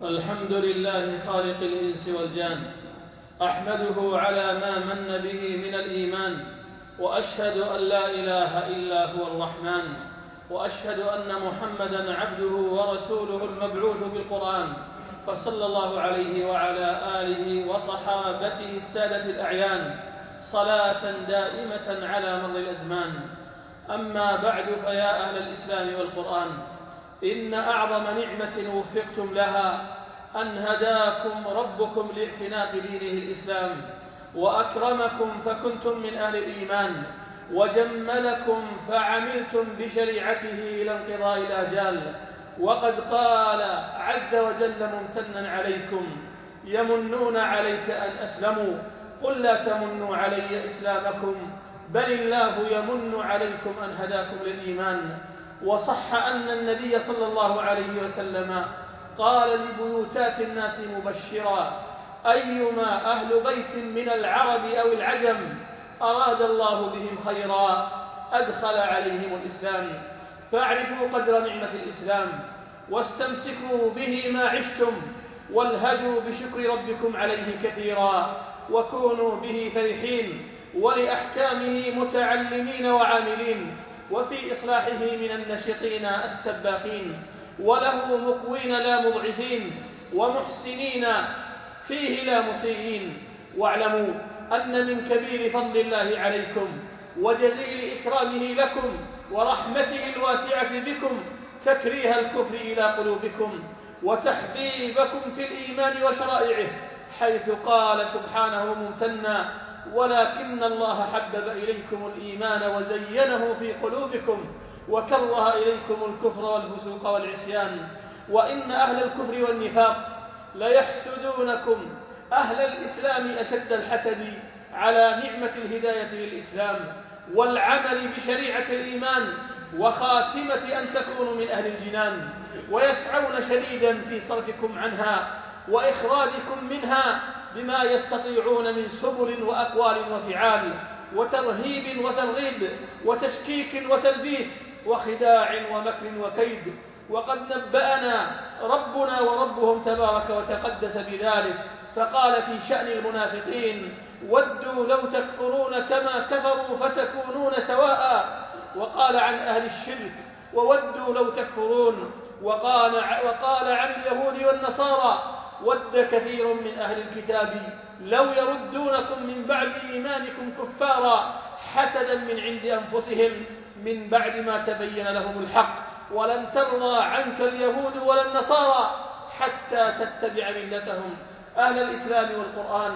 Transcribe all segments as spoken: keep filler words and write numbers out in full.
الحمد لله خالق الإنس والجان، أحمده على ما من به من الإيمان، وأشهد أن لا إله إلا هو الرحمن، وأشهد أن محمدًا عبده ورسوله المبعوث بالقرآن، فصلى الله عليه وعلى آله وصحابته السادة الأعيان صلاة دائمة على مر الأزمان. أما بعد، فيا أهل الإسلام والقرآن، إن أعظم نعمة وفقتم لها أن هداكم ربكم لاعتناق دينه الإسلام، وأكرمكم فكنتم من أهل الإيمان، وجملكم فعملتم بشريعته إلى انقضاء الآجال. وقد قال عز وجل ممتنا عليكم: يمنون عليك أن أسلموا، قل لا تمنوا علي إسلامكم، بل الله يمن عليكم أن هداكم للإيمان. وصح أن النبي صلى الله عليه وسلم قال لبيوتات الناس مبشرا: أيما أهل بيت من العرب أو العجم أراد الله بهم خيرا أدخل عليهم الإسلام. فاعرفوا قدر نعمة الإسلام، واستمسكوا به ما عشتم، والهجوا بشكر ربكم عليه كثيرا، وكونوا به فرحين، ولأحكامه متعلمين وعاملين، وفي إصلاحه من النشطين السباقين، وله مقوين لا مضعفين، ومحسنين فيه لا مسيئين. واعلموا أن من كبير فضل الله عليكم وجزيل إكرامه لكم ورحمته الواسعة بكم تكريه الكفر إلى قلوبكم، وتحبيبكم في الإيمان وشرائعه، حيث قال سبحانه ممتنا: ولكن الله حبب إليكم الإيمان وزينه في قلوبكم وكره إليكم الكفر والفسوق والعصيان. وإن أهل الكفر والنفاق ليحسدونكم أهل الإسلام أشد الحسد على نعمة الهداية للإسلام والعمل بشريعة الإيمان، وخاتمة أن تكونوا من أهل الجنان، ويسعون شديدا في صرفكم عنها وإخراجكم منها بما يستطيعون من سبل وأقوال وفعال، وترهيب وترغيب، وتشكيك وتلبيس، وخداع ومكر وكيد. وقد نبأنا ربنا وربهم تبارك وتقدس بذلك، فقال في شأن المنافقين: ودوا لو تكفرون كما كفروا فتكونون سواء. وقال عن أهل الشرك: وودوا لو تكفرون. وقال, وقال عن اليهود والنصارى: ود كثير من أهل الكتاب لو يردونكم من بعد إيمانكم كفارا حسدا من عند أنفسهم من بعد ما تبين لهم الحق، ولن ترضى عنك اليهود ولا النصارى حتى تتبع ملتهم. أهل الإسلام والقرآن،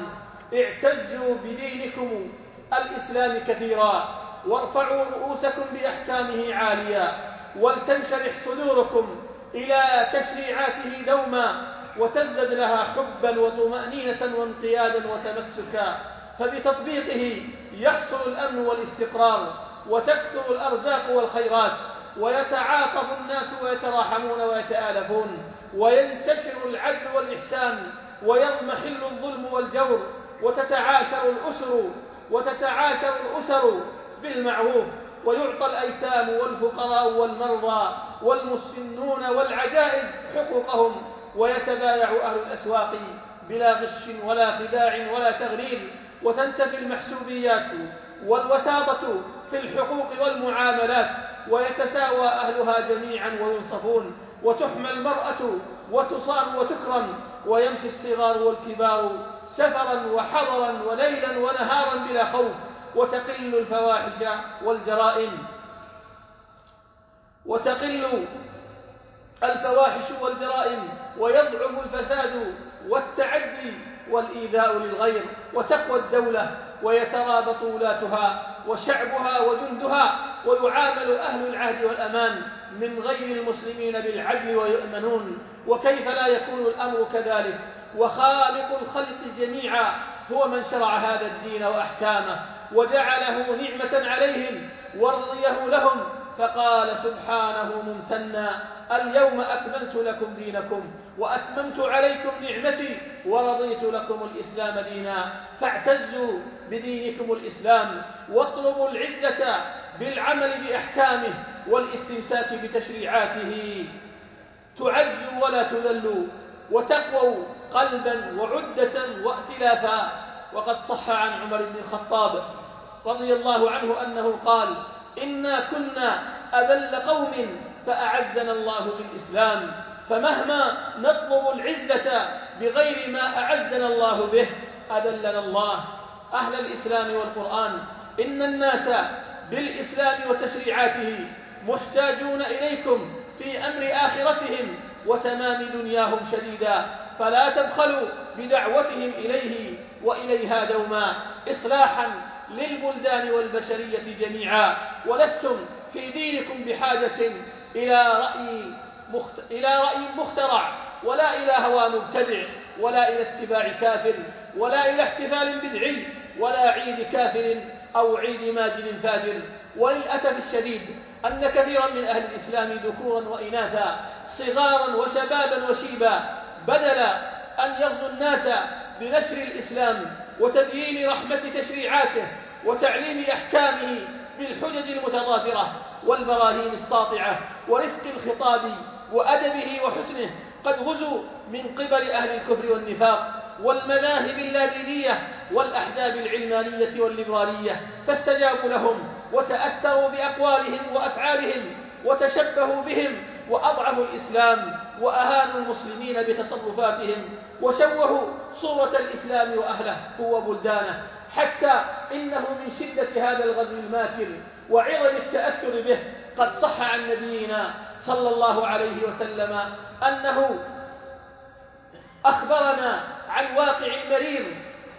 اعتزوا بدينكم الإسلام كثيرا، وارفعوا رؤوسكم بأحكامه عاليا، ولتنشرح صدوركم إلى تشريعاته دوما، وتزدد لها حبا وطمأنينة وانقيادا وتمسكا، فبتطبيقه يحصل الأمن والاستقرار، وتكثر الأرزاق والخيرات، ويتعاطف الناس ويتراحمون ويتآلفون، وينتشر العدل والإحسان، ويضمحل الظلم والجور، وتتعاشر الأسر وتتعاشر الأسر بالمعروف، ويعطى الأيتام والفقراء والمرضى والمسنون والعجائز حقوقهم، ويتبايع أهل الأسواق بلا غش ولا خداع ولا تغرير، وتنتفي المحسوبيات والوساطة في الحقوق والمعاملات، ويتساوى أهلها جميعا وينصفون، وتحمى المرأة وتصان وتكرم، ويمشي الصغار والكبار سفرا وحضرا وليلا ونهارا بلا خوف، وتقل الفواحش والجرائم وتقل الفواحش والجرائم ويضعف الفساد والتعدي والإيذاء للغير، وتقوى الدولة ويترابط ولاتها وشعبها وجندها، ويعامل أهل العهد والأمان من غير المسلمين بالعدل ويؤمنون. وكيف لا يكون الأمر كذلك وخالق الخلق جميعا هو من شرع هذا الدين وأحكامه وجعله نعمة عليهم ورضيه لهم، فقال سبحانه ممتنا: اليوم أكملت لكم دينكم وأتممت عليكم نعمتي ورضيت لكم الإسلام دينا. فاعتزوا بدينكم الإسلام، واطلبوا العزة بالعمل بأحكامه والاستمساك بتشريعاته، تعزوا ولا تذلوا، وتقووا قلبا وعدة وائتلافا. وقد صح عن عمر بن الخطاب رضي الله عنه أنه قال: إنا كنا أذل قوم فأعزنا الله بالإسلام، فمهما نطلب العزة بغير ما أعزنا الله به أذلنا الله. أهل الإسلام والقرآن، إن الناس بالإسلام وتشريعاته محتاجون إليكم في أمر آخرتهم وتمام دنياهم شديدا، فلا تبخلوا بدعوتهم إليه وإليها دوما إصلاحا للبلدان والبشرية جميعا. ولستم في دينكم بحاجة إلى رأي مخت... إلى رأي مخترع، ولا إلى هوى مبتدع، ولا إلى اتباع كافر، ولا إلى احتفال بدعي، ولا عيد كافر أو عيد ماجد فاجر. وللأسف الشديد أن كثيرا من أهل الإسلام ذكورا وإناثا، صغارا وشبابا وشيبا، بدل أن يغزو الناس بنشر الإسلام وتبيين رحمة تشريعاته وتعليم أحكامه بالحجج المتضافرة والبراهين الساطعة ورفق الخطاب وأدبه وحسنه، قد غزوا من قبل أهل الكفر والنفاق والمذاهب اللادينية والأحزاب العلمانية والليبرالية، فاستجابوا لهم وتأثروا بأقوالهم وأفعالهم وتشبهوا بهم وأضعفوا الإسلام وأهانوا المسلمين بتصرفاتهم وشوهوا صورة الإسلام وأهله وبلدانه، حتى إنه من شدة هذا الغزو الماكر وعظم التأثر به قد صح عن نبينا صلى الله عليه وسلم أنه أخبرنا عن واقع مرير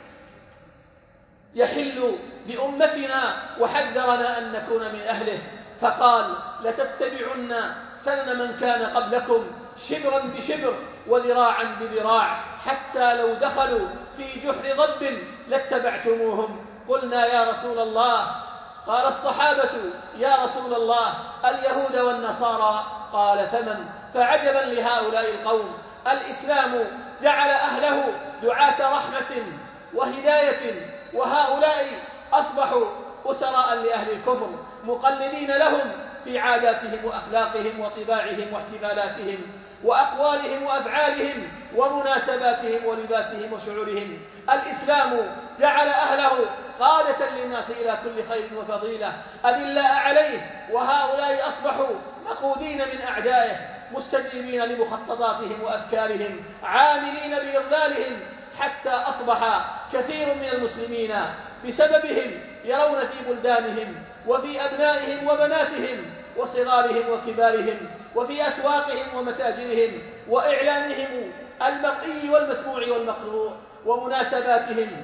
يحل بأمتنا وحذرنا أن نكون من أهله، فقال: لتتبعن سنن من كان قبلكم شبرا بشبر وذراعا بذراع حتى لو دخلوا في جحر ضب لاتبعتموهم. قلنا: يا رسول الله. قال الصحابة: يا رسول الله، اليهود والنصارى. قال: فمن؟ فعجبا لهؤلاء القوم، الإسلام جعل أهله دعاة رحمة وهداية، وهؤلاء أصبحوا أسراء لأهل الكفر مقلدين لهم في عاداتهم وأخلاقهم وطباعهم واحتفالاتهم وأقوالهم وأفعالهم ومناسباتهم ولباسهم وشعورهم. الإسلام جعل أهله قادة للناس إلى كل خير وفضيلة أدلاء عليه، وهؤلاء أصبحوا مقودين من أعدائه مستجيبين لمخططاتهم وأفكارهم عاملين بإضلالهم، حتى أصبح كثير من المسلمين بسببهم يرون في بلدانهم وفي أبنائهم وبناتهم وصغارهم وكبارهم وفي أسواقهم ومتاجرهم وإعلامهم المرئي والمسموع والمقروء ومناسباتهم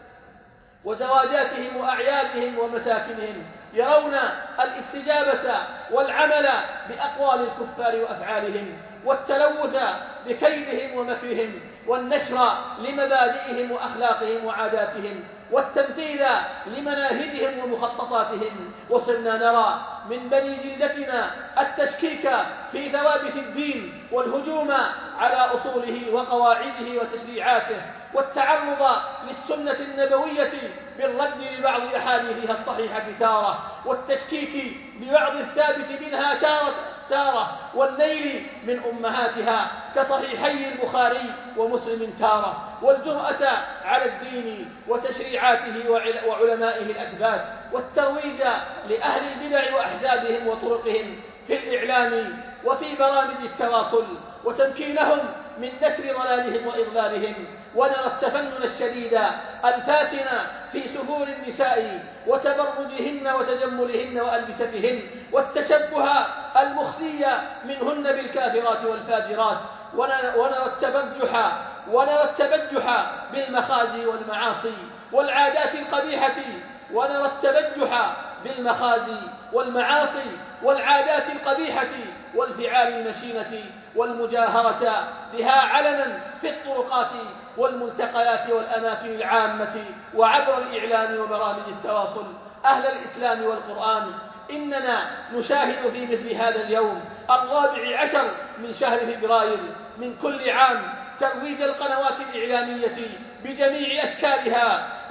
وزواجاتهم وأعيادهم ومساكنهم، يرون الاستجابة والعمل بأقوال الكفار وأفعالهم والتلوث بكيدهم ومكرهم والنشر لمبادئهم وأخلاقهم وعاداتهم والتمثيل لمناهجهم ومخططاتهم. وصرنا نرى من بني جلدتنا التشكيك في ثوابت الدين والهجوم على أصوله وقواعده وتشريعاته والتعرض للسنة النبوية بالرد لبعض أحاديثها الصحيحة تارة، والتشكيك ببعض الثابت منها تارة, تارة والنيل من أمهاتها كصحيحي البخاري ومسلم تارة، والجرأة على الدين وتشريعاته وعلمائه الأثبات، والترويج لأهل البدع وأحزابهم وطرقهم في الإعلام وفي برامج التواصل، وتمكينهم من نشر ضلالهم وإضلالهم. ونرى التفنن الشديد الفاتن في سفور النساء وتبرجهن وتجملهن وألبستهن، والتشبه المخزي منهن بالكافرات والفاجرات. ونرى التبجح ونرى التبجح بالمخازي والمعاصي والعادات القبيحة ونرى التبجح بالمخازي والمعاصي والعادات القبيحة والفعال المشينة والمجاهرة بها علنا في الطرقات والملتقيات والأماكن العامة وعبر الإعلام وبرامج التواصل. أهل الإسلام والقرآن، إننا نشاهد في مثل هذا اليوم الرابع عشر من شهر فبراير من كل عام ترويج القنوات الإعلامية بجميع أشكالها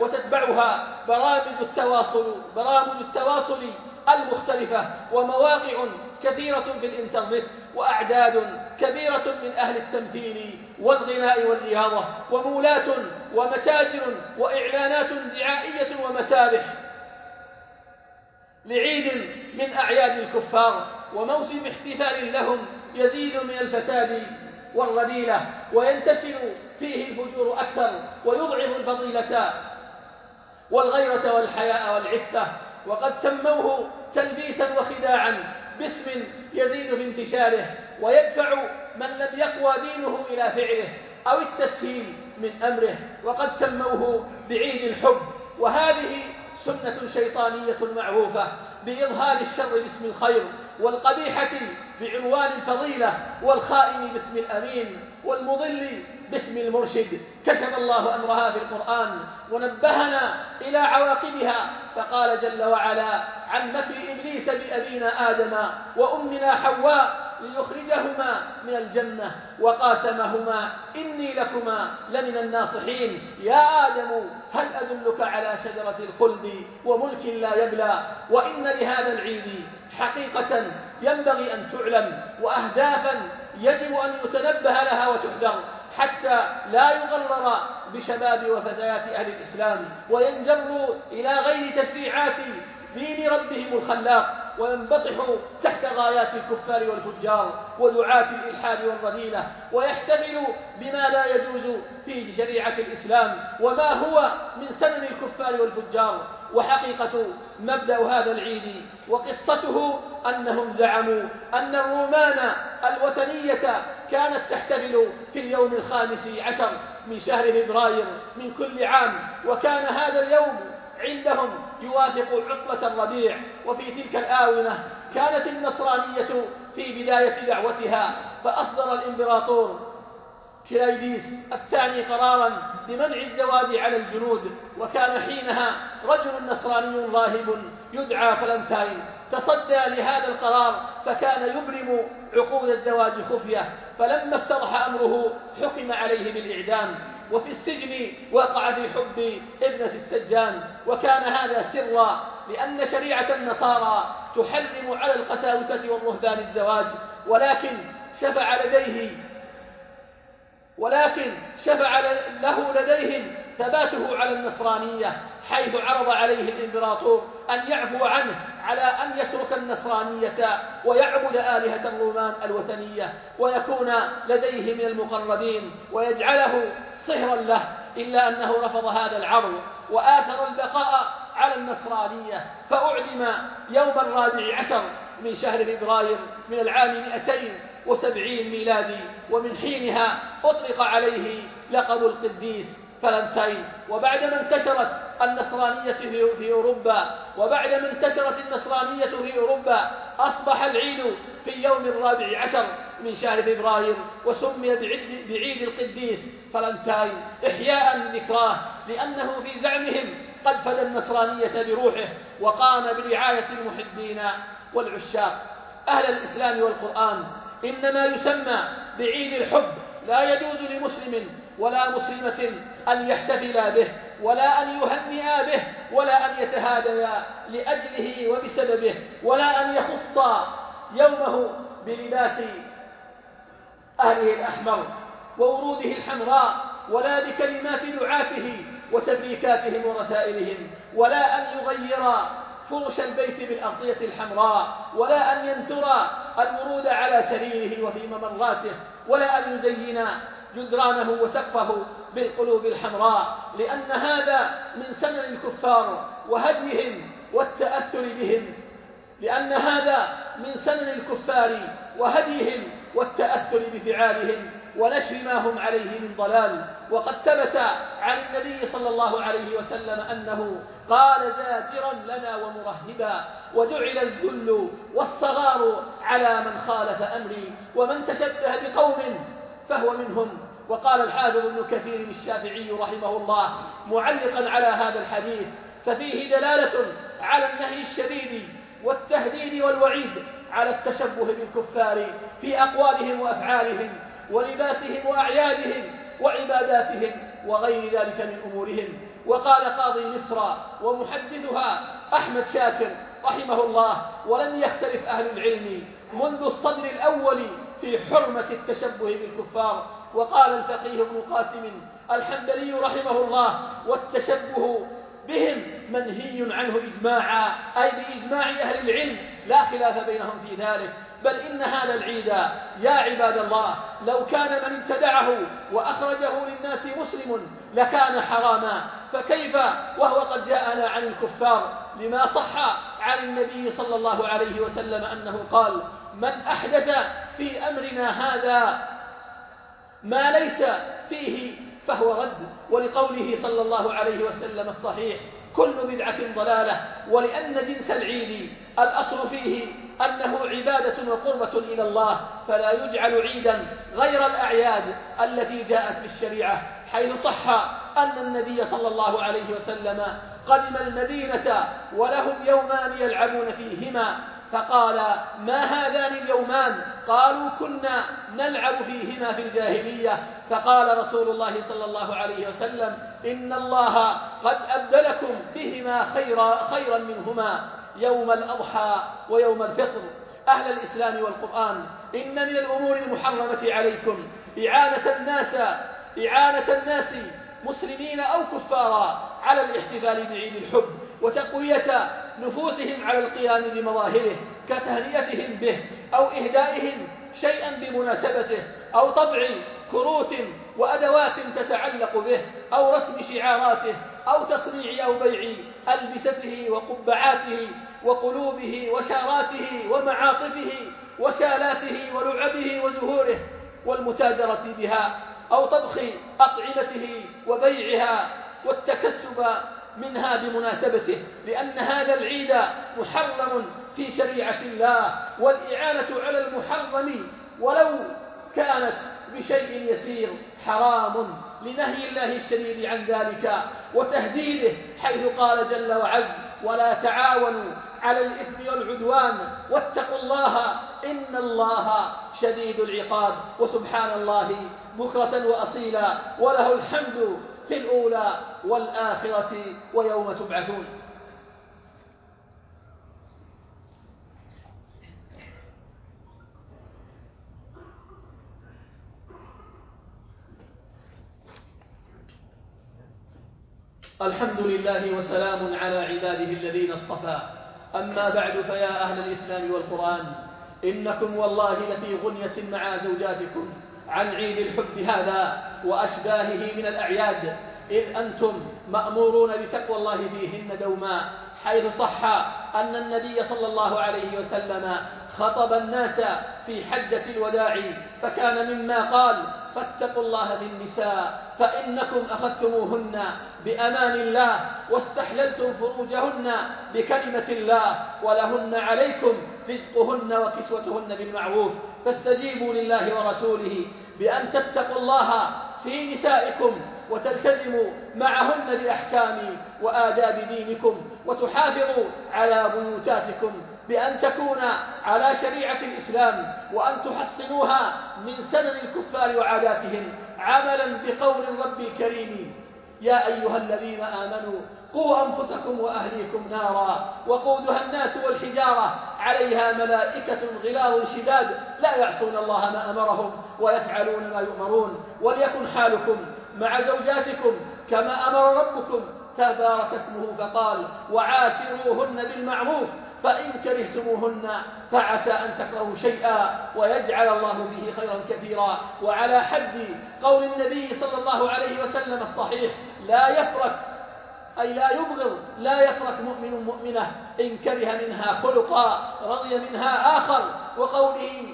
وتتبعها برامج التواصل برامج التواصل المختلفة ومواقع كثيرة في الإنترنت وأعداد كبيرة من أهل التمثيل والغناء والرياضة ومولات ومتاجر وإعلانات دعائية ومسارح لعيد من أعياد الكفار وموسم احتفال لهم يزيد من الفساد والرذيلة وينتشر فيه الفجور أكثر ويضعف الفضيلة والغيرة والحياء والعفة، وقد سموه تلبيسا وخداعا باسم يزيد في انتشاره ويدفع من لم يقوى دينه إلى فعله أو التسهيل من أمره، وقد سموه بعيد الحب، وهذه سنة شيطانية معروفة بإظهار الشر باسم الخير والقبيحة بعنوان الفضيلة والخائن باسم الأمين والمضل باسم المرشد. كشف الله أمرها في القرآن ونبهنا إلى عواقبها، فقال جل وعلا عن مكر إبليس بأبينا آدم وأمنا حواء ليخرجهما من الجنة وقاسمهما إني لكما لمن الناصحين يا آدم هل أدلك على شجرة الخلد وملك لا يبلى. وإن لهذا العيد حقيقة ينبغي أن تعلم وأهدافا يجب أن يتنبه لها وتحذر حتى لا يغرر بشباب وفتيات أهل الإسلام وينجروا إلى غير تشريعات دين ربهم الخلاق وينبطحوا تحت غايات الكفار والفجار ودعاة الإلحاد والرذيلة ويحتفلوا بما لا يجوز في شريعة الإسلام وما هو من سنن الكفار والفجار. وحقيقة مبدأ هذا العيد وقصته أنهم زعموا أن الرومان الوثنية كانت تحتفل في اليوم الخامس عشر من شهر فبراير من كل عام، وكان هذا اليوم عندهم يوافق عطلة الربيع. وفي تلك الآونة كانت النصرانية في بداية دعوتها، فأصدر الإمبراطور كلايديس الثاني قرارا بمنع الزواج على الجنود، وكان حينها رجل نصراني راهب يدعى فلنتاين تصدى لهذا القرار، فكان يبرم عقود الزواج خفية، فلما افتضح أمره حكم عليه بالإعدام، وفي السجن وقع في حب ابنة السجان، وكان هذا سرا لأن شريعة النصارى تحرم على القساوسة والرهبان الزواج، ولكن شفع لديه ولكن شفع له لديهم ثباته على النصرانية، حيث عرض عليه الإمبراطور أن يعفو عنه على أن يترك النصرانية ويعبد آلهة الرومان الوثنية ويكون لديه من المقربين ويجعله صهرا له، إلا أنه رفض هذا العرض وآثر البقاء على النصرانية، فأعدم يوم الرابع عشر من شهر فبراير من العام مئتين وسبعين ميلادي، ومن حينها أطلق عليه لقب القديس فلنتاين. وبعدما انتشرت النصرانية في أوروبا وبعدما انتشرت النصرانية في أوروبا أصبح العيد في يوم الرابع عشر من شهر فبراير، وسمي بعيد القديس فلنتاين إحياء لذكراه، لأنه في زعمهم قد فدى النصرانية بروحه وقام برعاية المحبين والعشاق. أهل الإسلام والقرآن، إنما يسمى بعيد الحب، لا يجوز لمسلم ولا مسلمة أن يحتفلا به ولا أن يهنئا به ولا أن يتهاديا لأجله وبسببه ولا أن يخصا يومه بلباس أهله الأحمر ووروده الحمراء ولا بكلمات دعاته وتبريكاتهم ورسائلهم، ولا أن يغيرا فرش البيت بالأغطية الحمراء، ولا أن ينثرا الورود على سريره وفي ممراته، ولا أن يزينا جدرانه وسقفه بالقلوب الحمراء، لأن هذا من سنن الكفار وهديهم والتأثر بهم لأن هذا من سنن الكفار وهديهم والتأثر بفعالهم ونشر ما هم عليه من ضلال. وقد ثبت عن النبي صلى الله عليه وسلم أنه قال زاجرا لنا ومرهبا: وجعل الذل والصغار على من خالف أمري، ومن تشبه بقوم فهو منهم. وقال الحافظ ابن كثير الشافعي رحمه الله معلقا على هذا الحديث: ففيه دلالة على النهي الشديد والتهديد والوعيد على التشبه بالكفار في أقوالهم وأفعالهم ولباسهم وأعيادهم وعباداتهم وغير ذلك من أمورهم. وقال قاضي مصر ومحدثها أحمد شاكر رحمه الله: ولم يختلف أهل العلم منذ الصدر الأول في حرمة التشبه بالكفار. وقال الفقيه ابن قاسم الحنبلي رحمه الله: والتشبه بهم منهي عنه إجماعا، أي بإجماع أهل العلم لا خلاف بينهم في ذلك. بل إن هذا العيد يا عباد الله لو كان من ابتدعه وأخرجه للناس مسلم لكان حراما، فكيف وهو قد جاءنا عن الكفار؟ لما صح عن النبي صلى الله عليه وسلم أنه قال: من أحدث في أمرنا هذا ما ليس فيه فهو رد. ولقوله صلى الله عليه وسلم الصحيح: كل بدعة ضلالة. ولأن جنس العيد الأصل فيه أنه عبادة وقربة إلى الله، فلا يجعل عيدا غير الأعياد التي جاءت في الشريعة، حيث صح أن النبي صلى الله عليه وسلم قدم المدينة ولهم يومان يلعبون فيهما، فقال: ما هذان اليومان؟ قالوا: كنا نلعب فيهما في الجاهلية. فقال رسول الله صلى الله عليه وسلم: إن الله قد أبدلكم بهما خيرا, خيرا منهما، يوم الأضحى ويوم الفطر. أهل الإسلام والقرآن، إن من الأمور المحرمة عليكم إعانة الناس إعانة الناس مسلمين أو كفارا على الاحتفال بعيد الحب وتقوية نفوسهم على القيام بمظاهره كتهنئتهم به أو إهدائهم شيئا بمناسبته أو طبع كروت وأدوات تتعلق به أو رسم شعاراته أو تصنيع أو بيع ألبسته وقبعاته وقلوبه وشاراته ومعاطفه وشالاته ولعبه وزهوره والمتاجرة بها أو طبخ أطعمته وبيعها والتكسب منها بمناسبته، لأن هذا العيد محرم في شريعة الله، والإعانة على المحرم ولو كانت بشيء يسير حرام لنهي الله الشديد عن ذلك وتهديده، حيث قال جل وعز: ولا تعاونوا على الإثم والعدوان واتقوا الله إن الله شديد العقاب. وسبحان الله بكرة وأصيلا، وله الحمد في الأولى والآخرة ويوم تبعثون. الحمد لله وسلام على عباده الذين اصطفى. أما بعد، فيا أهل الإسلام والقرآن، إنكم والله لفي غنية مع زوجاتكم عن عيد الحب هذا وأشباهه من الأعياد، إذ أنتم مأمورون بتقوى الله فيهن دوما، حيث صح أن النبي صلى الله عليه وسلم خطب الناس في حجة الوداع فكان مما قال: فاتقوا الله في النساء فإنكم أخذتموهن بأمان الله واستحللتم فروجهن بكلمة الله، ولهن عليكم رزقهن وكسوتهن بالمعروف، فاستجيبوا لله ورسوله بأن تتقوا الله في نسائكم وتلتزموا معهن بأحكام وآداب دينكم، وتحافظوا على بيوتاتكم بأن تكون على شريعة الإسلام، وأن تحصنوها من سنن الكفار وعاداتهم، عملا بقول الرب الكريم: يا أيها الذين آمنوا قوا أنفسكم وأهليكم نارا وقودها الناس والحجارة عليها ملائكة غلاظ شداد لا يعصون الله ما أمرهم ويفعلون ما يؤمرون. وليكن حالكم مع زوجاتكم كما أمر ربكم تبارك اسمه فقال: وعاشروهن بالمعروف فإن كرهتموهن فعسى أن تكرهوا شيئا ويجعل الله به خيرا كثيرا. وعلى حد قول النبي صلى الله عليه وسلم الصحيح: لا يفرق أي لا يبغض لا يفرق مؤمن مؤمنة إن كره منها خلقا رضي منها آخر. وقوله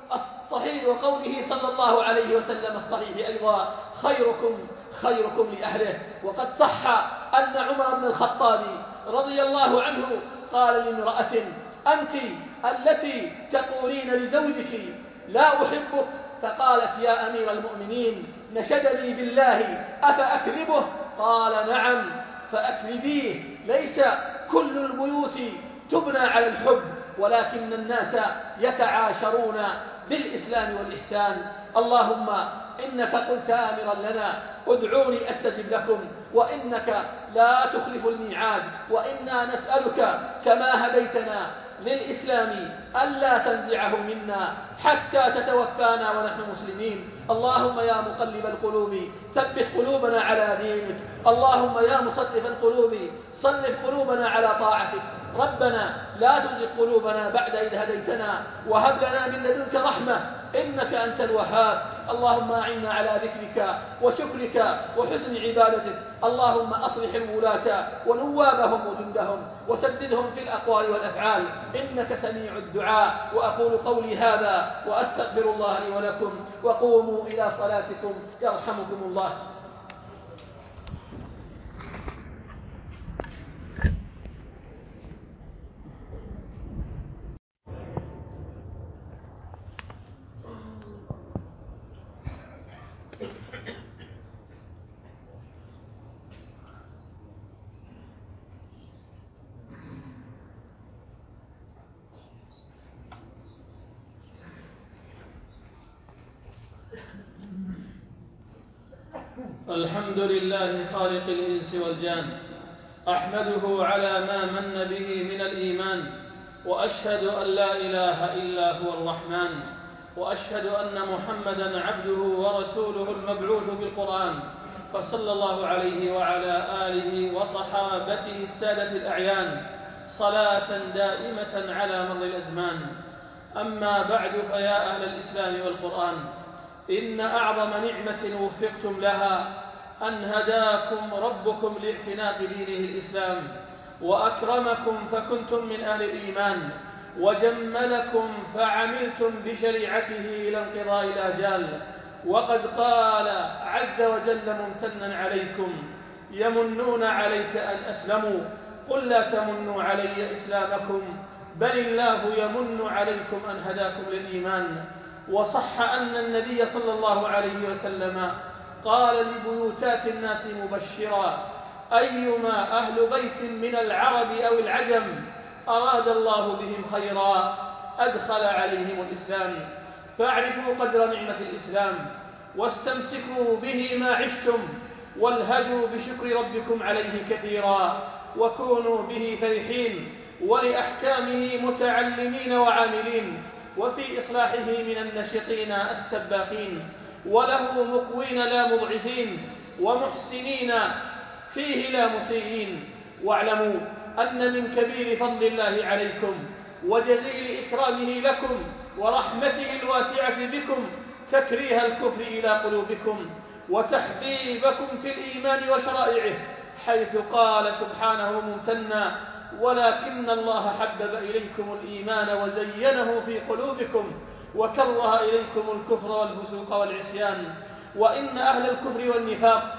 الصحيح وقوله صلى الله عليه وسلم الصحيح أيضا: خيركم خيركم لأهله. وقد صح أن عمر بن الخطاب رضي الله عنه قال لامرأة: أنت التي تقولين لزوجك لا أحبك، فقالت: يا أمير المؤمنين نشدني بالله أفأكذبه؟ قال: نعم فأكذبيه، ليس كل البيوت تبنى على الحب، ولكن الناس يتعاشرون بالإسلام والإحسان. اللهم إنك قلت آمرا لنا ادعوني أستجب لكم، وإنك لا تخلف الميعاد، وإنا نسألك كما هديتنا للإسلام ألا تنزعه منا حتى تتوفانا ونحن مسلمين. اللهم يا مقلب القلوب ثبت قلوبنا على دينك. اللهم يا مصرف القلوب صرف قلوبنا على طاعتك. ربنا لا تزغ قلوبنا بعد إذ هديتنا وهب لنا من لدنك رحمة إنك أنت الوهاب. اللهم أعنا على ذكرك وشكرك وحسن عبادتك. اللهم أصلح الولاة ونوابهم وجندهم وسددهم في الأقوال والأفعال إنك سميع الدعاء. وأقول قولي هذا وأستغفر الله لي ولكم، وقوموا إلى صلاتكم يرحمكم الله. الحمد لله خالق الإنس والجان، أحمده على ما من به من الإيمان، وأشهد أن لا إله إلا هو الرحمن، وأشهد أن محمدًا عبده ورسوله المبعوث بالقرآن، فصلى الله عليه وعلى آله وصحابته السادة الأعيان صلاة دائمة على مر الأزمان. أما بعد، فيا أهل الإسلام والقرآن، إن أعظم نعمة وفقتم لها أن هداكم ربكم لاعتناق دينه الإسلام، وأكرمكم فكنتم من أهل الإيمان، وجملكم فعملتم بشريعته إلى انقضاء الآجال. وقد قال عز وجل ممتنا عليكم: يمنون عليك أن أسلموا قل لا تمنوا علي إسلامكم بل الله يمن عليكم أن هداكم للإيمان. وصح أن النبي صلى الله عليه وسلم قال لبيوتات الناس مبشرا: أيما أهل بيت من العرب أو العجم أراد الله بهم خيرا أدخل عليهم الإسلام. فاعرفوا قدر نعمة الإسلام واستمسكوا به ما عشتم، والهجوا بشكر ربكم عليه كثيرا، وكونوا به فرحين، ولأحكامه متعلمين وعاملين، وفي إصلاحه من النشطين السباقين، وله مقوين لا مضعفين، ومحسنين فيه لا مسيئين. واعلموا أن من كبير فضل الله عليكم وجزيل إكرامه لكم ورحمته الواسعة بكم تكريه الكفر إلى قلوبكم وتحبيبكم في الإيمان وشرائعه، حيث قال سبحانه ممتنا: ولكن الله حبب إليكم الإيمان وزينه في قلوبكم وكره إليكم الكفر والفسوق والعصيان. وإن أهل الكفر والنفاق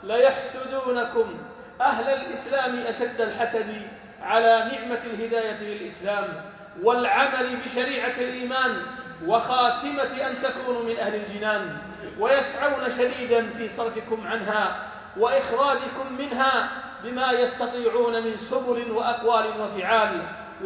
ليحسدونكم أهل الإسلام أشد الحسد على نعمة الهداية للإسلام والعمل بشريعة الإيمان وخاتمة أن تكونوا من أهل الجنان، ويسعون شديدا في صرفكم عنها وإخراجكم منها بما يستطيعون من سبل وأقوال وفعال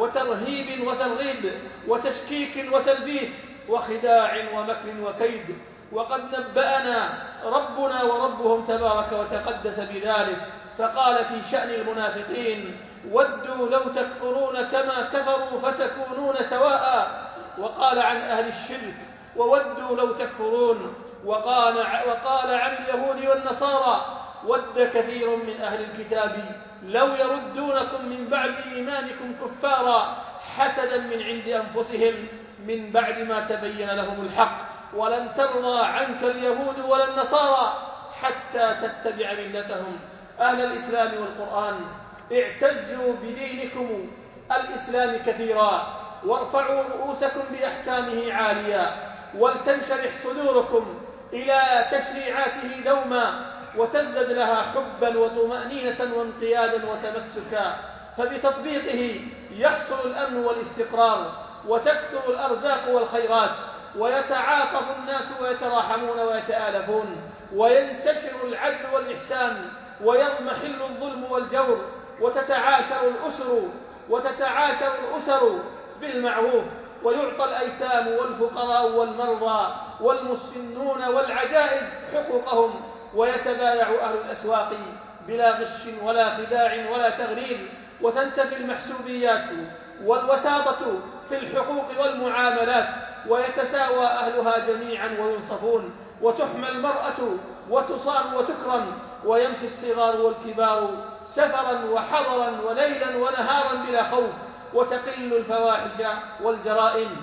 وترهيب وترغيب وتشكيك وتلبيس وخداع ومكر وكيد. وقد نبأنا ربنا وربهم تبارك وتقدس بذلك، فقال في شأن المنافقين: ودوا لو تكفرون كما كفروا فتكونون سواء. وقال عن أهل الشرك: وودوا لو تكفرون. وقال, وقال عن اليهود والنصارى: ود كثير من أهل الكتاب لو يردونكم من بعد إيمانكم كفارا حسدا من عند أنفسهم من بعد ما تبين لهم الحق، ولن ترضى عنك اليهود ولا النصارى حتى تتبع ملتهم. أهل الإسلام والقرآن، اعتزوا بدينكم الإسلام كثيرا، وارفعوا رؤوسكم بأحكامه عاليا، ولتنشرح صدوركم إلى تشريعاته دوما، وتزدد لها حبا وطمأنينة وانقيادا وتمسكا، فبتطبيقه يحصل الأمن والاستقرار، وتكثر الأرزاق والخيرات، ويتعاطف الناس ويتراحمون ويتآلفون، وينتشر العدل والإحسان، ويضمحل الظلم والجور، وتتعاشر الأسر وتتعاشر الأسر بالمعروف، ويعطى الأيتام والفقراء والمرضى والمسنون والعجائز حقوقهم، ويتبايع أهل الأسواق بلا غش ولا خداع ولا تغرير، وتنتفي المحسوبيات والوساطة في الحقوق والمعاملات، ويتساوى أهلها جميعا وينصفون، وتحمى المرأة وتصان وتكرم، ويمشي الصغار والكبار سفرا وحضرا وليلا ونهارا بلا خوف، وتقل الفواحش والجرائم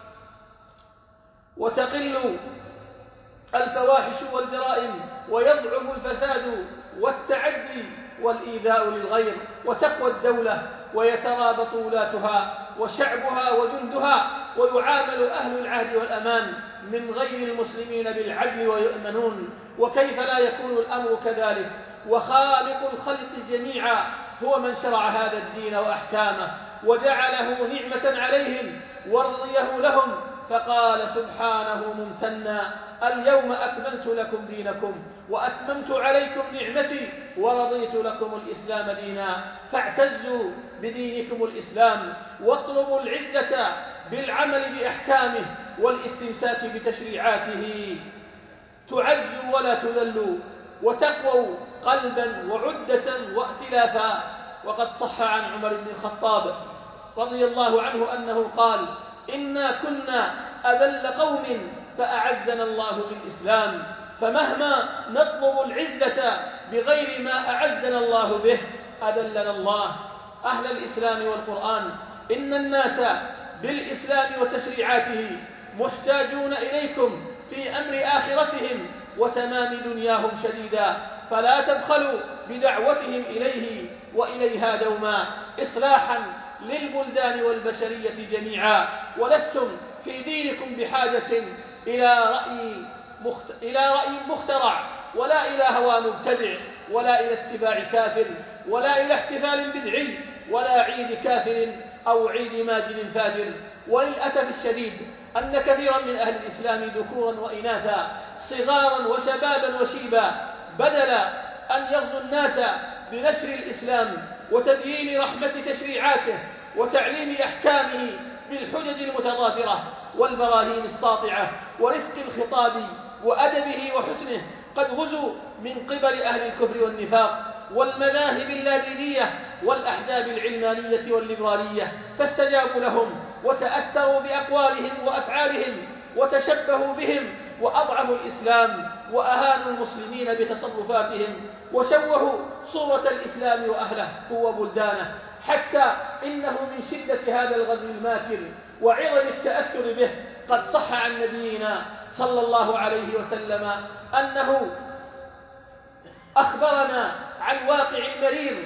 وتقل الفواحش والجرائم ويضعف الفساد والتعدي والإيذاء للغير، وتقوى الدولة ويترابط ولاتها وشعبها وجندها، ويعامل أهل العهد والأمان من غير المسلمين بالعدل ويؤمنون. وكيف لا يكون الأمر كذلك وخالق الخلق جميعا هو من شرع هذا الدين وأحكامه وجعله نعمة عليهم ورضيه لهم، فقال سبحانه ممتنا: اليوم أكملت لكم دينكم وأتممت عليكم نعمتي ورضيت لكم الإسلام دينا، فاعتزوا بدينكم الإسلام، واطلبوا العزة بالعمل بأحكامه والاستمساك بتشريعاته، تعزوا ولا تذلوا، وتقووا قلبا وعدة وائتلافا. وقد صح عن عمر بن الخطاب رضي الله عنه أنه قال: إنا كنا أذل قوم فأعزنا الله بالإسلام، فمهما نطلب العزة بغير ما أعزنا الله به أذلنا الله. أهل الإسلام والقرآن، إن الناس بالإسلام وتشريعاته محتاجون إليكم في أمر آخرتهم وتمام دنياهم شديدا، فلا تبخلوا بدعوتهم إليه وإليها دوما إصلاحا للبلدان والبشرية جميعا. ولستم في دينكم بحاجة إلى رأي مخت... إلى رأي مخترع، ولا إلى هوى مبتدع، ولا إلى اتباع كافر، ولا إلى احتفال بدعي، ولا عيد كافر أو عيد ماجد فاجر. وللأسف الشديد أن كثيرا من أهل الإسلام ذكورا وإناثا صغارا وشبابا وشيبا بدل أن يغزوا الناس بنشر الإسلام وتبيين رحمة تشريعاته وتعليم أحكامه بالحجج المتضافرة والبراهين الساطعة ورفق الخطاب وأدبه وحسنه، قد غزوا من قبل أهل الكفر والنفاق والمذاهب اللادينية والأحزاب العلمانية والليبرالية، فاستجابوا لهم وتأثروا بأقوالهم وأفعالهم وتشبهوا بهم وأضعفوا الإسلام وأهانوا المسلمين بتصرفاتهم وشوهوا صورة الإسلام وأهله وبلدانه، حتى إنه من شدة هذا الغزو الماكر وعظم التأثر به قد صح عن نبينا صلى الله عليه وسلم أنه أخبرنا عن واقع مرير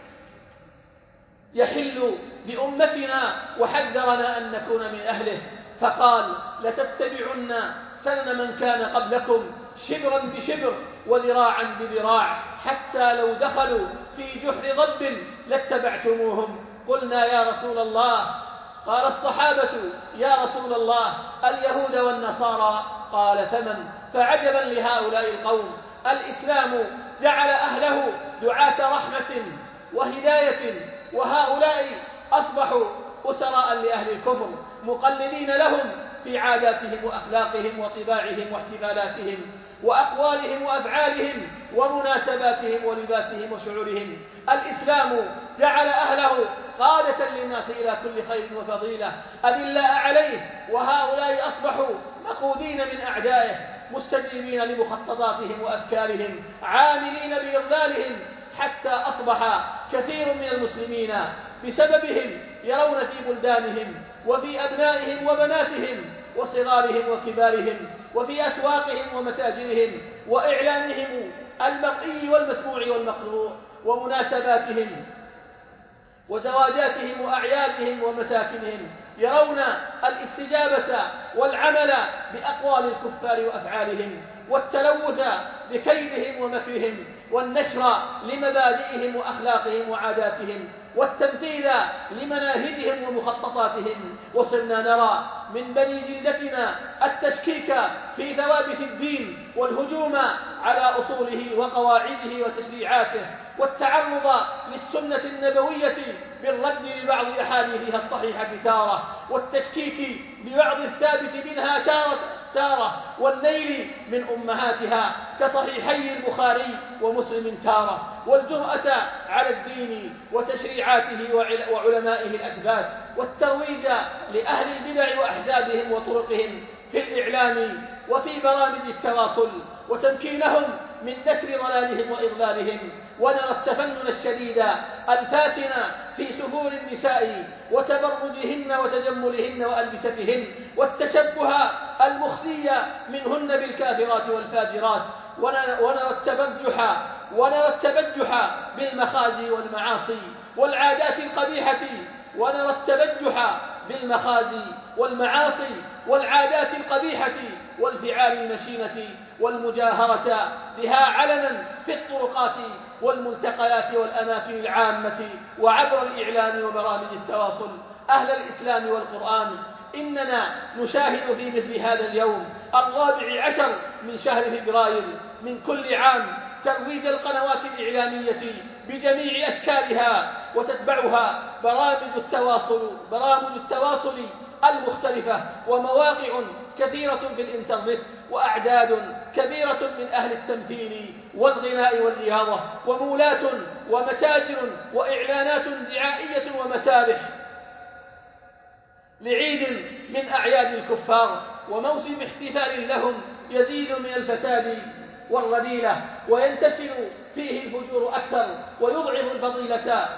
يحل بأمتنا وحذرنا أن نكون من أهله، فقال: لتتبعن سنن من كان قبلكم شبرا بشبر وذراعا بذراع حتى لو دخلوا في جحر ضب لاتبعتموهم. قلنا: يا رسول الله. قال الصحابة: يا رسول الله، اليهود والنصارى. قال: فمن؟ فعجبا لهؤلاء القوم، الإسلام جعل أهله دعاة رحمة وهداية، وهؤلاء أصبحوا أسراء لأهل الكفر مقلدين لهم في عاداتهم وأخلاقهم وطباعهم واحتفالاتهم وأقوالهم وأفعالهم ومناسباتهم ولباسهم وشعورهم. الإسلام جعل أهله قادة للناس إلى كل خير وفضيلة أدلاء عليه، وهؤلاء أصبحوا مقودين من أعدائه مستجيبين لمخططاتهم وأفكارهم عاملين بإضلالهم، حتى أصبح كثير من المسلمين بسببهم يرون في بلدانهم وفي أبنائهم وبناتهم وصغارهم وكبارهم وفي أسواقهم ومتاجرهم وإعلامهم المرئي والمسموع والمقروء ومناسباتهم وزواجاتهم وأعيادهم ومساكنهم، يرون الاستجابة والعمل بأقوال الكفار وأفعالهم والتلوث بكيدهم ومكرهم والنشر لمبادئهم وأخلاقهم وعاداتهم والتنفيذ لمناهجهم ومخططاتهم. وصرنا نرى من بني جلدتنا التشكيك في ثوابت الدين والهجوم على أصوله وقواعده وتشريعاته، والتعرض للسنة النبوية بالرد لبعض أحاديثها الصحيحة تارة، والتشكيك ببعض الثابت منها تارة, تارة والنيل من أمهاتها كصحيحي البخاري ومسلم تارة، والجرأة على الدين وتشريعاته وعلمائه الأثبات، والترويج لأهل البدع وأحزابهم وطرقهم في الإعلام وفي برامج التواصل، وتمكينهم من نشر ضلالهم وإضلالهم. ونرى التفنن الشديد الفاتن في سفور النساء وتبرجهن وتجملهن وألبستهن، والتشبه المخزي منهن بالكافرات والفاجرات. ونرى التبجح ونرى التبجح بالمخازي والمعاصي والعادات القبيحة ونرى التبجح بالمخازي والمعاصي والعادات القبيحة والفعال المشينة والمجاهرة بها علنا في الطرقات والملتقيات والأماكن العامة وعبر الإعلام وبرامج التواصل. أهل الإسلام والقرآن، إننا نشاهد في مثل هذا اليوم الرابع عشر من شهر فبراير من كل عام ترويج القنوات الإعلامية بجميع أشكالها، وتتبعها برامج التواصل برامج التواصل المختلفة ومواقع كثيرة في الإنترنت، وأعداد كبيرة من أهل التمثيل والغناء والرياضة، ومولات ومتاجر وإعلانات دعائية ومسارح لعيد من أعياد الكفار وموسم احتفال لهم يزيد من الفساد والرذيلة، وينتشر فيه الفجور أكثر، ويضعف الفضيلة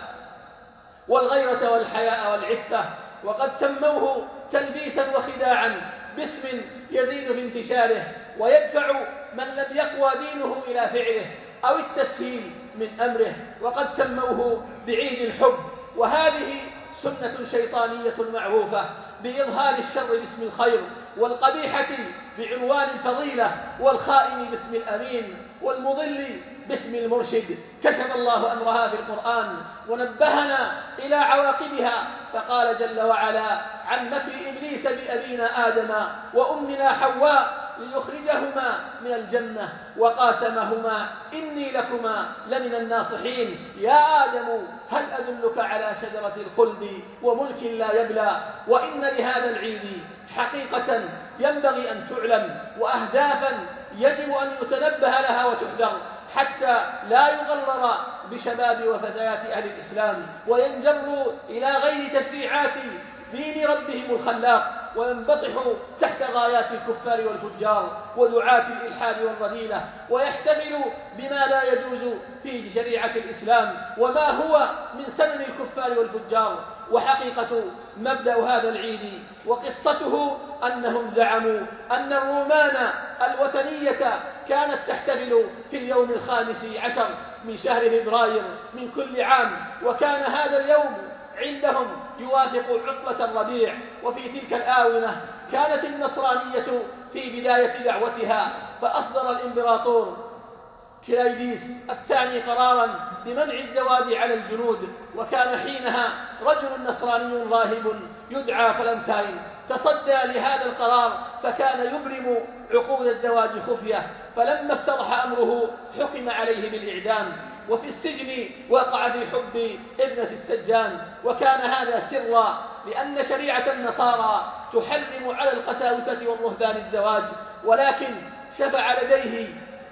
والغيرة والحياء والعفة. وقد سموه تلبيسا وخداعا باسم يزيد في انتشاره ويدفع من لم يقوى دينه إلى فعله أو التسهيل من أمره، وقد سموه بعيد الحب، وهذه سنة شيطانية معروفة بإظهار الشر باسم الخير، والقبيحة بعنوان الفضيلة، والخائن باسم الأمين، والمضل باسم المرشد. كشف الله أمرها في القرآن ونبهنا إلى عواقبها، فقال جل وعلا عن مكر إبليس بأبينا آدم وأمنا حواء ليخرجهما من الجنة وقاسمهما إني لكما لمن الناصحين يا آدم هل أدلك على شجرة الخلد وملك لا يبلى. وإن لهذا العيد حقيقة ينبغي أن تعلم، وأهدافا يجب أن يتنبه لها وتحذر، حتى لا يغرر بشباب وفتيات أهل الإسلام وينجروا إلى غير تشريعات دين ربهم الخلاق، وينبطحوا تحت غايات الكفار والفجار ودعاة الإلحاد والرذيلة، ويحتملوا بما لا يجوز في شريعة الإسلام وما هو من سنن الكفار والفجار. وحقيقة مبدأ هذا العيد وقصته أنهم زعموا أن الرومان الوثنية كانت تحتفل في اليوم الخامس عشر من شهر فبراير من كل عام، وكان هذا اليوم عندهم يوافق عطلة الربيع. وفي تلك الآونة كانت النصرانية في بداية دعوتها، فأصدر الإمبراطور كلايديس الثاني قرارا بمنع الزواج على الجنود، وكان حينها رجل نصراني راهب يدعى فلنتاين تصدى لهذا القرار، فكان يبرم عقود الزواج خفية، فلما افتضح أمره حكم عليه بالإعدام، وفي السجن وقع في حب ابنة السجان، وكان هذا سرا لأن شريعة النصارى تحرم على القساوسة والرهبان الزواج، ولكن شفع لديه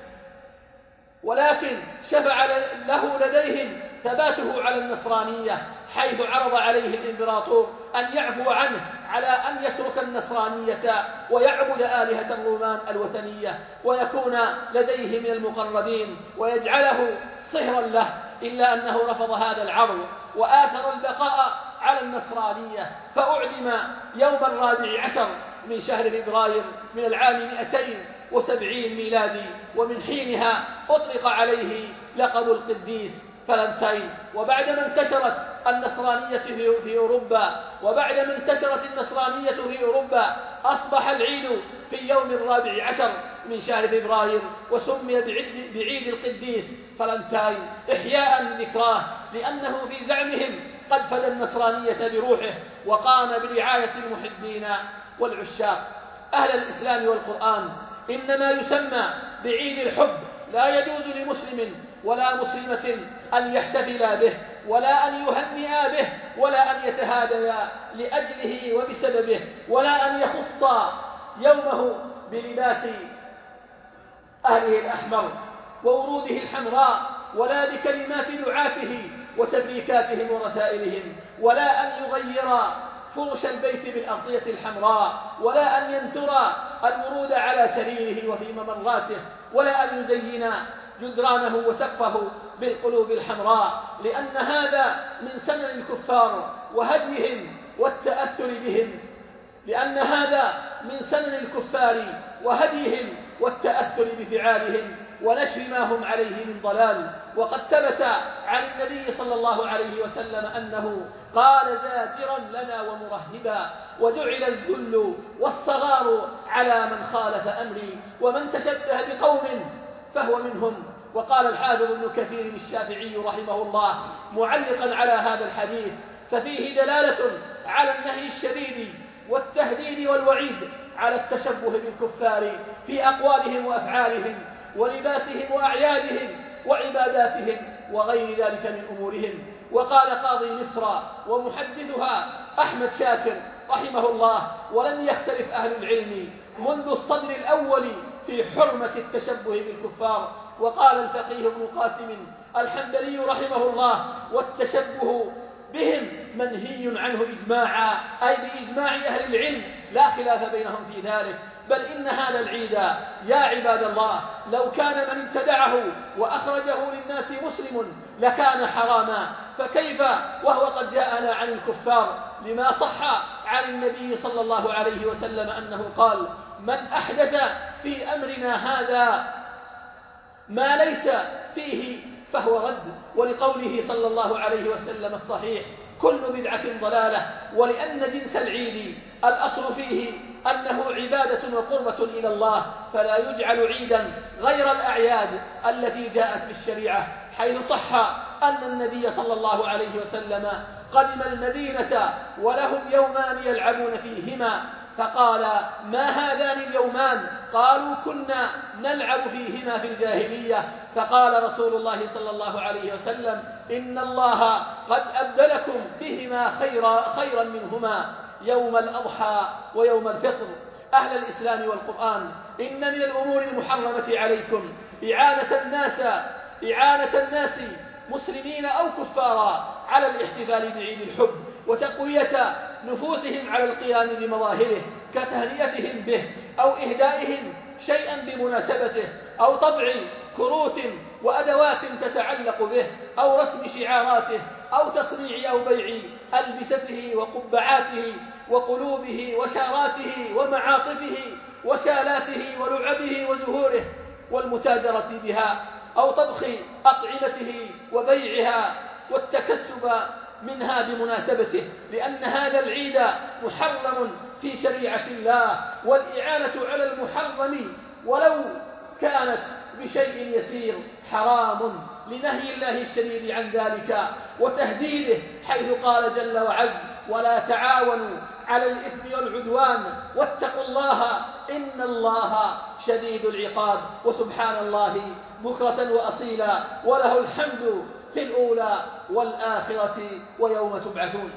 ولكن شفع له لديهم ثباته على النصرانية، حيث عرض عليه الإمبراطور أن يعفو عنه على أن يترك النصرانية ويعبد آلهة الرومان الوثنية ويكون لديه من المقربين ويجعله صهرا له، إلا أنه رفض هذا العرض وآثر البقاء على النصرانية، فأعدم يوم الرابع عشر من شهر فبراير من العام مئتين وسبعين ميلادي، ومن حينها أطلق عليه لقب القديس فلنتاين. وبعدما انتشرت النصرانية في أوروبا وبعدما انتشرت النصرانية في أوروبا أصبح العيد في يوم الرابع عشر من شهر فبراير، وسمي بعيد القديس فلنتاين إحياء لذكراه، لأنه في زعمهم قد فدى النصرانية بروحه وقام برعاية المحبين والعشاق. أهل الإسلام والقرآن، إنما يسمى بعيد الحب لا يجوز لمسلم ولا مسلمة أن يحتفلا به ولا أن يهنئا به ولا أن يتهاديا لأجله وبسببه ولا أن يخصا يومه بلباس أهله الأحمر ووروده الحمراء ولا بكلمات دعاته وتبريكاتهم ورسائلهم ولا أن يغيرا فرش البيت بالأغطية الحمراء ولا أن ينثرا الورود على سريره وفي ممراته ولا أن يزينا جدرانه وسقفه بالقلوب الحمراء، لأن هذا من سنن الكفار وهديهم والتأثر بهم لأن هذا من سنن الكفار وهديهم والتأثر بفعالهم ونشر ما هم عليه من ضلال. وقد ثبت عن النبي صلى الله عليه وسلم أنه قال زاجرا لنا ومرهبا: وجعل الذل والصغار على من خالف أمري ومن تشبه بقوم فهو منهم. وقال الحافظ ابن كثير الشافعي رحمه الله معلقا على هذا الحديث: ففيه دلالة على النهي الشديد والتهديد والوعيد على التشبه بالكفار في أقوالهم وأفعالهم ولباسهم وأعيادهم وعباداتهم وغير ذلك من أمورهم. وقال قاضي مصر ومحدثها أحمد شاكر رحمه الله: ولم يختلف أهل العلم منذ الصدر الأول في حرمة التشبه بالكفار. وقال الفقيه ابن قاسم الحنبلي رحمه الله: والتشبه بهم منهي عنه إجماعا، أي بإجماع أهل العلم لا خلاف بينهم في ذلك. بل إن هذا العيد يا عباد الله لو كان من ابتدعه وأخرجه للناس مسلم لكان حراما، فكيف وهو قد جاءنا عن الكفار؟ لما صح عن النبي صلى الله عليه وسلم أنه قال: من أحدث في أمرنا هذا ما ليس فيه فهو رد. ولقوله صلى الله عليه وسلم الصحيح: كل بدعة ضلالة. ولأن جنس العيد الأصل فيه أنه عبادة وقربة إلى الله، فلا يجعل عيدا غير الأعياد التي جاءت في الشريعة، حيث صح أن النبي صلى الله عليه وسلم قدم المدينة ولهم يومان يلعبون فيهما، فقال: ما هذان اليومان؟ قالوا: كنا نلعب فيهما في الجاهلية. فقال رسول الله صلى الله عليه وسلم: إن الله قد أبدلكم بهما خيرا, خيرا منهما يوم الأضحى ويوم الفطر. أهل الإسلام والقرآن، إن من الأمور المحرمة عليكم إعانة الناس إعانة الناس مسلمين أو كفارا على الاحتفال بعيد الحب وتقوية نفوسهم على القيام بمظاهره كتهنئتهم به أو إهدائهم شيئا بمناسبته أو طبع كروت وأدوات تتعلق به أو رسم شعاراته أو تصنيع أو بيع ألبسته وقبعاته وقلوبه وشاراته ومعاطفه وشالاته ولعبه وزهوره والمتاجرة بها أو طبخ أطعمته وبيعها والتكسب منها بمناسبته، لأن هذا العيد محرم في شريعة الله، والإعانة على المحرم ولو كانت بشيء يسير حرام لنهي الله الشديد عن ذلك وتهديده، حيث قال جل وعز: ولا تعاونوا على الإثم والعدوان واتقوا الله إن الله شديد العقاب. وسبحان الله بكرة وأصيلا، وله الحمد في الأولى والآخرة ويوم تبعثون.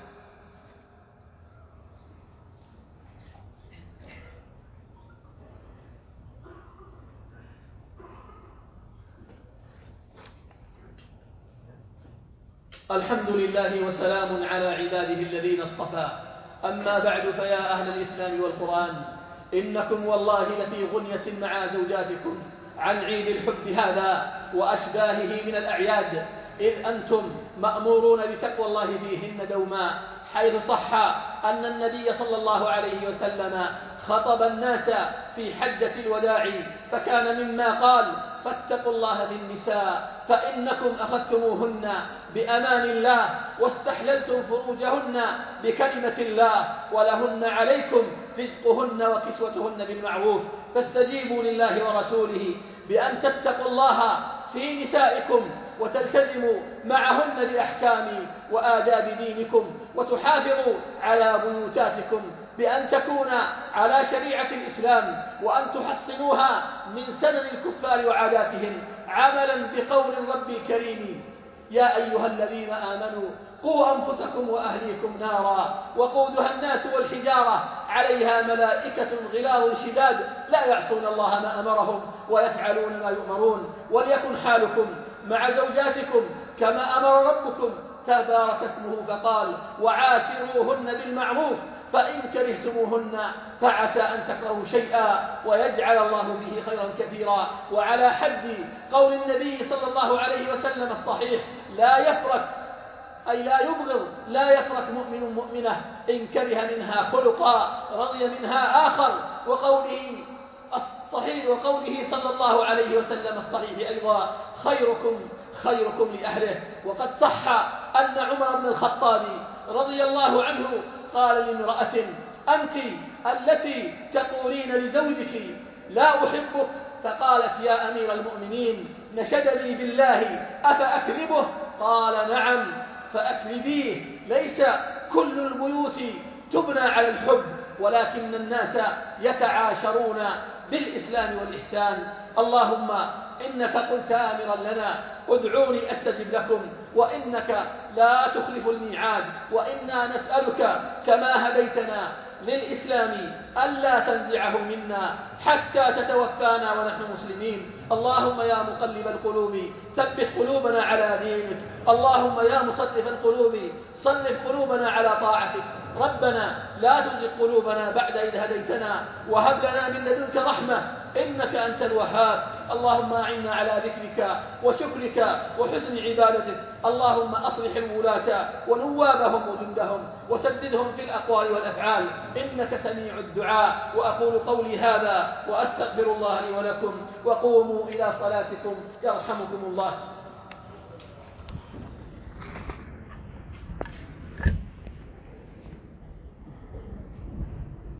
الحمد لله وسلام على عباده الذين اصطفى. أما بعد، فيا أهل الإسلام والقرآن، إنكم والله لفي غنية مع زوجاتكم عن عيد الحب هذا وأشباهه من الأعياد، إذ أنتم مأمورون بتقوى الله فيهن دوما، حيث صح أن النبي صلى الله عليه وسلم خطب الناس في حجة الوداع فكان مما قال: فاتقوا الله في النساء فإنكم أخذتموهن بأمان الله واستحللتم فروجهن بكلمة الله، ولهن عليكم رزقهن وكسوتهن بالمعروف، فاستجيبوا لله ورسوله بأن تتقوا الله في نسائكم وتلتزموا معهن بأحكام وآداب دينكم وتحافظوا على بيوتاتكم، بأن تكون على شريعة الإسلام وأن تحصنوها من سنن الكفار وعاداتهم عملا بقول الرب الكريم: يا أيها الذين آمنوا قوا أنفسكم وأهليكم نارا وقودها الناس والحجارة عليها ملائكة غلاظ شداد لا يعصون الله ما أمرهم ويفعلون ما يؤمرون. وليكن حالكم مع زوجاتكم كما أمر ربكم تبارك اسمه فقال: وعاشروهن بالمعروف فإن كرهتموهن فعسى أن تكرهوا شيئا ويجعل الله به خيرا كثيرا. وعلى حد قول النبي صلى الله عليه وسلم الصحيح: لا يفرق أي لا يبغض لا يفرق مؤمن مؤمنة إن كره منها خلقا رضي منها آخر. وقوله الصحيح وقوله صلى الله عليه وسلم الصحيح أيضا: خيركم خيركم لأهله. وقد صح أن عمر بن الخطاب رضي الله عنه قال لامرأة: أنت التي تقولين لزوجك لا أحبك، فقالت: يا أمير المؤمنين نشدني بالله أفأكذبه؟ قال: نعم فأكذبيه. ليس كل البيوت تبنى على الحب، ولكن الناس يتعاشرون بالإسلام والإحسان. اللهم إنك قلت آمرا لنا: ادعوني أستجب لكم، وإنك لا تخلف الميعاد. وإنا نسألك كما هديتنا للإسلام ألا تنزعه منا حتى تتوفانا ونحن مسلمين. اللهم يا مقلب القلوب ثبت قلوبنا على دينك. اللهم يا مصرف القلوب صرف قلوبنا على طاعتك. ربنا لا تزغ قلوبنا بعد إذ هديتنا وهب لنا من لدنك رحمة إنك أنت الوهاب. اللهم أعنا على ذكرك وشكرك وحسن عبادتك. اللهم أصلح الولاة ونوابهم وجندهم وسددهم في الأقوال والأفعال إنك سميع الدعاء. وأقول قولي هذا وأستغفر الله لي ولكم، وقوموا إلى صلاتكم يرحمكم الله.